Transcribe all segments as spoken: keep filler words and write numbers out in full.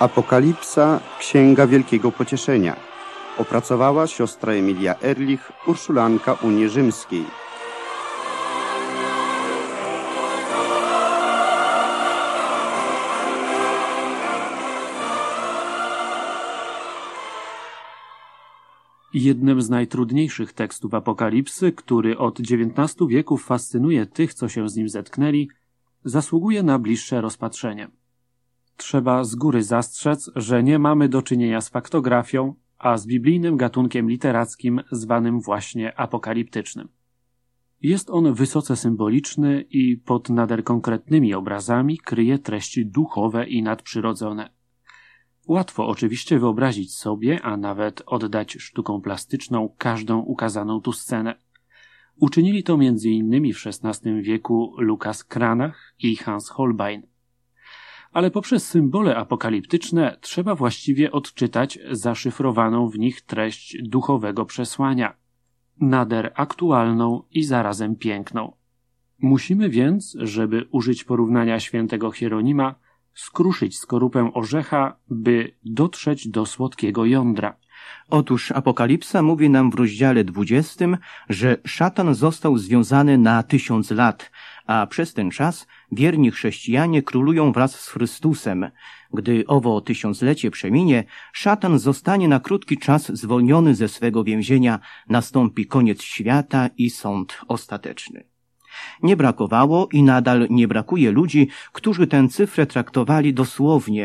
Apokalipsa, Księga Wielkiego Pocieszenia. Opracowała siostra Emilia Erlich, urszulanka Unii Rzymskiej. Jednym z najtrudniejszych tekstów Apokalipsy, który od dziewiętnastu wieków fascynuje tych, co się z nim zetknęli, zasługuje na bliższe rozpatrzenie. Trzeba z góry zastrzec, że nie mamy do czynienia z faktografią, a z biblijnym gatunkiem literackim zwanym właśnie apokaliptycznym. Jest on wysoce symboliczny i pod nader konkretnymi obrazami kryje treści duchowe i nadprzyrodzone. Łatwo oczywiście wyobrazić sobie, a nawet oddać sztuką plastyczną każdą ukazaną tu scenę. Uczynili to między innymi w szesnastym wieku Lukas Cranach i Hans Holbein. Ale poprzez symbole apokaliptyczne trzeba właściwie odczytać zaszyfrowaną w nich treść duchowego przesłania, nader aktualną i zarazem piękną. Musimy więc, żeby użyć porównania świętego Hieronima, skruszyć skorupę orzecha, by dotrzeć do słodkiego jądra. Otóż Apokalipsa mówi nam w rozdziale dwudziestym, że szatan został związany na tysiąc lat, a przez ten czas wierni chrześcijanie królują wraz z Chrystusem. Gdy owo tysiąclecie przeminie, szatan zostanie na krótki czas zwolniony ze swego więzienia, nastąpi koniec świata i sąd ostateczny. Nie brakowało i nadal nie brakuje ludzi, którzy tę cyfrę traktowali dosłownie.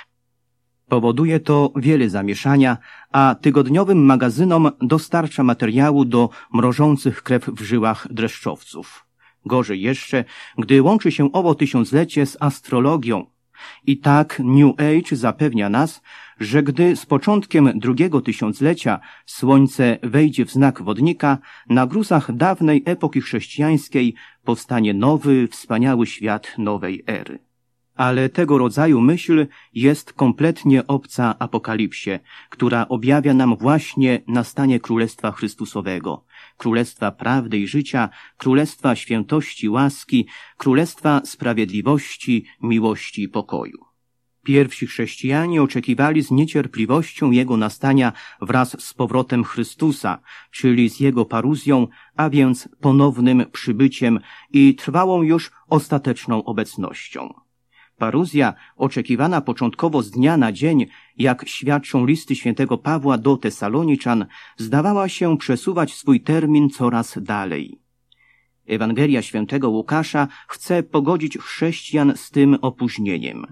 Powoduje to wiele zamieszania, a tygodniowym magazynom dostarcza materiału do mrożących krew w żyłach dreszczowców. Gorzej jeszcze, gdy łączy się owo tysiąclecie z astrologią. I tak New Age zapewnia nas, że gdy z początkiem drugiego tysiąclecia słońce wejdzie w znak wodnika, na gruzach dawnej epoki chrześcijańskiej powstanie nowy, wspaniały świat nowej ery. Ale tego rodzaju myśl jest kompletnie obca Apokalipsie, która objawia nam właśnie nastanie Królestwa Chrystusowego, Królestwa prawdy i życia, Królestwa świętości, łaski, Królestwa sprawiedliwości, miłości i pokoju. Pierwsi chrześcijanie oczekiwali z niecierpliwością Jego nastania wraz z powrotem Chrystusa, czyli z Jego paruzją, a więc ponownym przybyciem i trwałą już ostateczną obecnością. Paruzja, oczekiwana początkowo z dnia na dzień, jak świadczą listy świętego Pawła do Tesaloniczan, zdawała się przesuwać swój termin coraz dalej. Ewangelia świętego Łukasza chce pogodzić chrześcijan z tym opóźnieniem.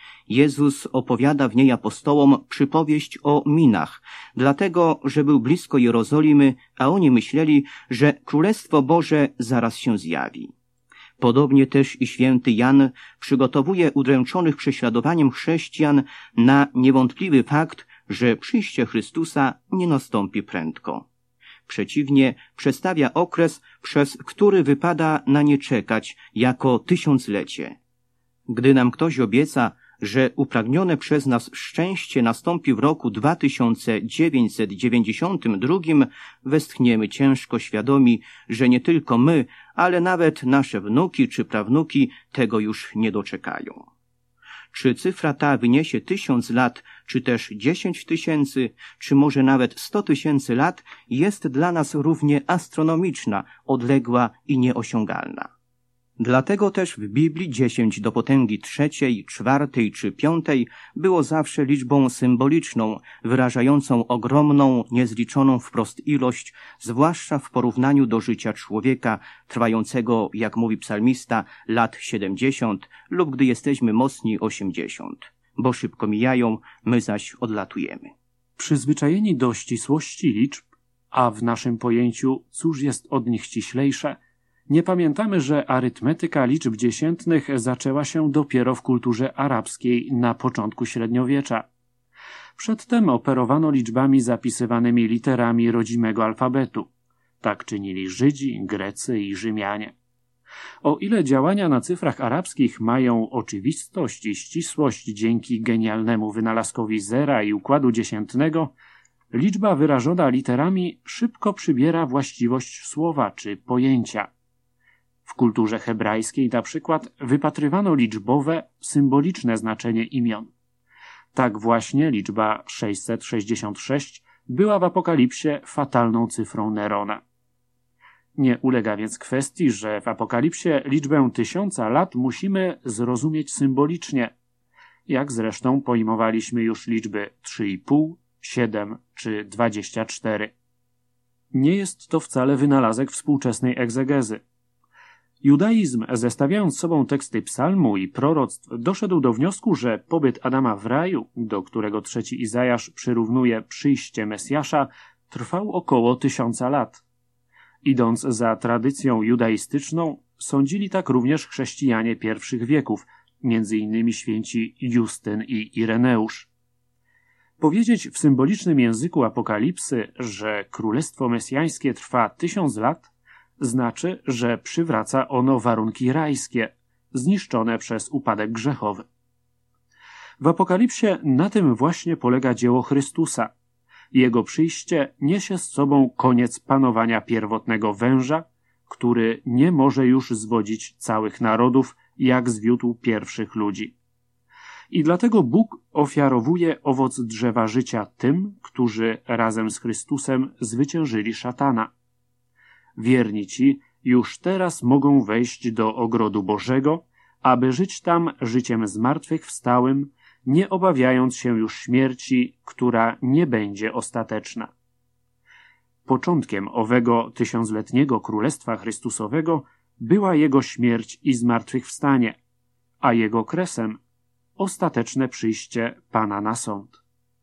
Jezus opowiada w niej apostołom przypowieść o minach, dlatego, że był blisko Jerozolimy, a oni myśleli, że Królestwo Boże zaraz się zjawi. Podobnie też i święty Jan przygotowuje udręczonych prześladowaniem chrześcijan na niewątpliwy fakt, że przyjście Chrystusa nie nastąpi prędko. Przeciwnie, przedstawia okres, przez który wypada na nie czekać, jako tysiąclecie. Gdy nam ktoś obieca, że upragnione przez nas szczęście nastąpi w roku dwa tysiące dziewięćset dziewięćdziesiątym drugim, westchniemy ciężko, świadomi, że nie tylko my, ale nawet nasze wnuki czy prawnuki tego już nie doczekają. Czy cyfra ta wyniesie tysiąc lat, czy też dziesięć tysięcy, czy może nawet sto tysięcy lat, jest dla nas równie astronomiczna, odległa i nieosiągalna. Dlatego też w Biblii dziesięć do potęgi trzeciej, czwartej czy piątej było zawsze liczbą symboliczną, wyrażającą ogromną, niezliczoną wprost ilość, zwłaszcza w porównaniu do życia człowieka, trwającego, jak mówi psalmista, lat siedemdziesiąt lub gdy jesteśmy mocni osiemdziesiąt, bo szybko mijają, my zaś odlatujemy. Przyzwyczajeni do ścisłości liczb, a w naszym pojęciu cóż jest od nich ściślejsze, nie pamiętamy, że arytmetyka liczb dziesiętnych zaczęła się dopiero w kulturze arabskiej na początku średniowiecza. Przedtem operowano liczbami zapisywanymi literami rodzimego alfabetu. Tak czynili Żydzi, Grecy i Rzymianie. O ile działania na cyfrach arabskich mają oczywistość i ścisłość dzięki genialnemu wynalazkowi zera i układu dziesiętnego, liczba wyrażona literami szybko przybiera właściwość słowa czy pojęcia. W kulturze hebrajskiej na przykład wypatrywano liczbowe, symboliczne znaczenie imion. Tak właśnie liczba sześćset sześćdziesiąt sześć była w Apokalipsie fatalną cyfrą Nerona. Nie ulega więc kwestii, że w Apokalipsie liczbę tysiąca lat musimy zrozumieć symbolicznie, jak zresztą pojmowaliśmy już liczby trzy i pół, siedem czy dwadzieścia cztery. Nie jest to wcale wynalazek współczesnej egzegezy. Judaizm, zestawiając z sobą teksty psalmu i proroctw, doszedł do wniosku, że pobyt Adama w raju, do którego trzeci Izajasz przyrównuje przyjście Mesjasza, trwał około tysiąca lat. Idąc za tradycją judaistyczną, sądzili tak również chrześcijanie pierwszych wieków, między innymi święci Justyn i Ireneusz. Powiedzieć w symbolicznym języku Apokalipsy, że królestwo mesjańskie trwa tysiąc lat, znaczy, że przywraca ono warunki rajskie, zniszczone przez upadek grzechowy. W Apokalipsie na tym właśnie polega dzieło Chrystusa. Jego przyjście niesie z sobą koniec panowania pierwotnego węża, który nie może już zwodzić całych narodów, jak zwiódł pierwszych ludzi. I dlatego Bóg ofiarowuje owoc drzewa życia tym, którzy razem z Chrystusem zwyciężyli szatana. Wierni ci już teraz mogą wejść do ogrodu Bożego, aby żyć tam życiem zmartwychwstałym, nie obawiając się już śmierci, która nie będzie ostateczna. Początkiem owego tysiącletniego Królestwa Chrystusowego była Jego śmierć i zmartwychwstanie, a Jego kresem ostateczne przyjście Pana na sąd.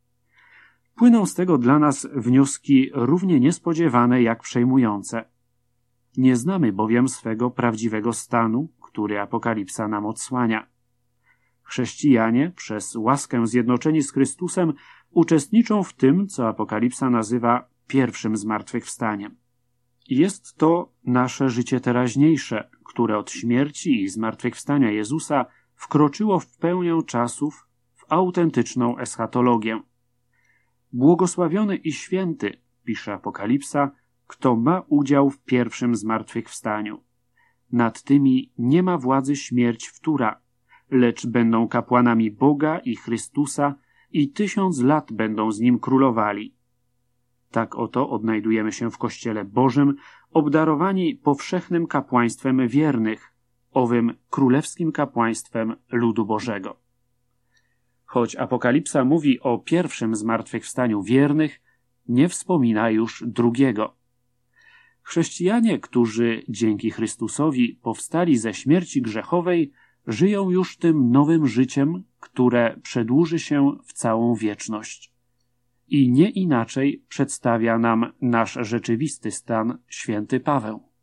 Płyną z tego dla nas wnioski równie niespodziewane jak przejmujące. Nie znamy bowiem swego prawdziwego stanu, który Apokalipsa nam odsłania. Chrześcijanie, przez łaskę zjednoczeni z Chrystusem, uczestniczą w tym, co Apokalipsa nazywa pierwszym zmartwychwstaniem. Jest to nasze życie teraźniejsze, które od śmierci i zmartwychwstania Jezusa wkroczyło w pełnię czasów, w autentyczną eschatologię. Błogosławiony i święty, pisze Apokalipsa, kto ma udział w pierwszym zmartwychwstaniu. Nad tymi nie ma władzy śmierć wtóra, lecz będą kapłanami Boga i Chrystusa i tysiąc lat będą z Nim królowali. Tak oto odnajdujemy się w Kościele Bożym, obdarowani powszechnym kapłaństwem wiernych, owym królewskim kapłaństwem ludu Bożego. Choć Apokalipsa mówi o pierwszym zmartwychwstaniu wiernych, nie wspomina już drugiego. Chrześcijanie, którzy dzięki Chrystusowi powstali ze śmierci grzechowej, żyją już tym nowym życiem, które przedłuży się w całą wieczność. I nie inaczej przedstawia nam nasz rzeczywisty stan święty Paweł.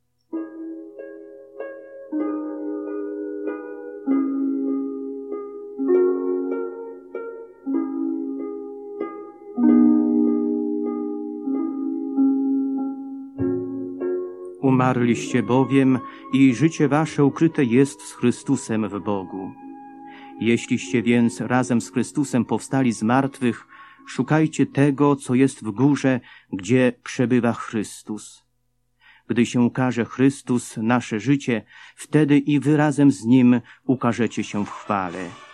Umarliście bowiem i życie wasze ukryte jest z Chrystusem w Bogu. Jeśliście więc razem z Chrystusem powstali z martwych, szukajcie tego, co jest w górze, gdzie przebywa Chrystus. Gdy się ukaże Chrystus, nasze życie, wtedy i wy razem z Nim ukażecie się w chwale.